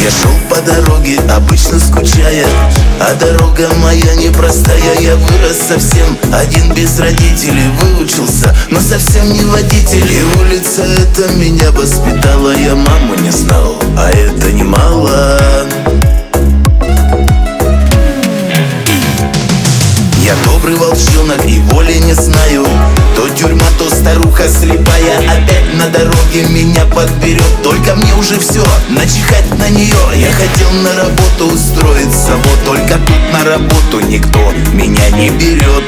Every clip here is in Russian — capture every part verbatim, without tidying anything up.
Я шел по дороге, обычно скучая, а дорога моя непростая. Я вырос совсем один, без родителей, выучился, но совсем не водитель. И улица эта меня воспитала, я маму не знал, а это немало. Я добрый волчонок и воли не знаю, то тюрьма, то старуха слепая опять на дороге меня подберет. Только мне уже все, начихать на нее. Я хотел на работу устроиться, вот только тут на работу никто меня не берет.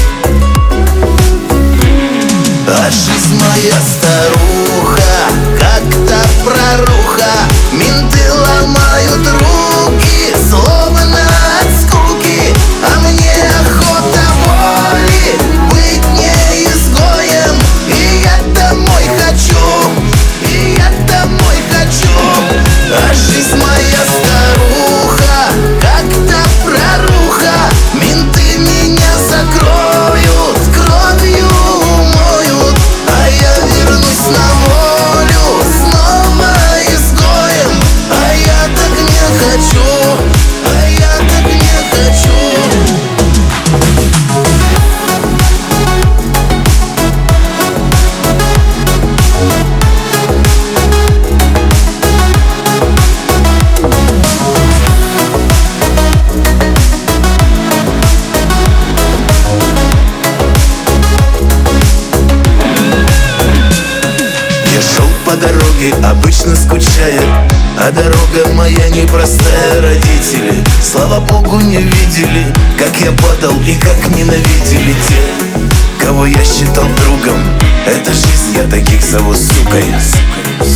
А жизнь моя старуха, как-то проруха. Менты ломают руки, словно от скуки, а мне охота воли быть не изгоем. И я домой хочу, и я домой хочу. А жизнь моя старуха, как-то проруха. Менты меня закроют, кровью умоют, а я вернусь на волю снова изгоем. А я так не хочу, а я так не хочу. По дороге, обычно скучая, а дорога моя непростая. Родители, слава богу, не видели, как я падал и как ненавидели те, кого я считал другом. Это жизнь, я таких зову сукой.